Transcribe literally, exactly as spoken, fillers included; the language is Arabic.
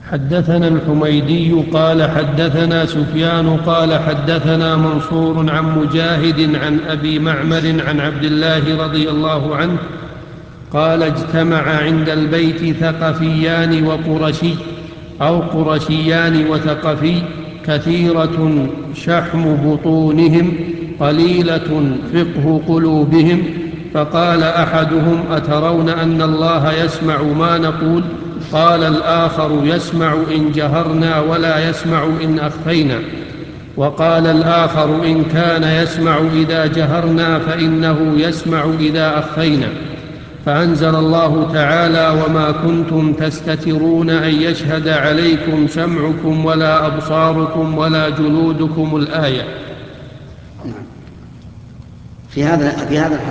حدثنا الحميدي قال حدثنا سفيان قال حدثنا منصور عن مجاهد عن أبي معمر عن عبد الله رضي الله عنه قال اجتمع عند البيت ثقفيان وقرشي أو قرشيان وثقفي كثيرة شحم بطونهم قليلة فقه قلوبهم، فقال أحدهم أترون أن الله يسمع ما نقول؟ قال الآخر يسمع إن جهرنا ولا يسمع إن أخفينا. وقال الآخر إن كان يسمع إذا جهرنا فإنه يسمع إذا أخفينا. فأنزل الله تعالى وما كنتم تستترون أن يشهد عليكم سمعكم ولا أبصاركم ولا جلودكم الآية. في هذا في هذا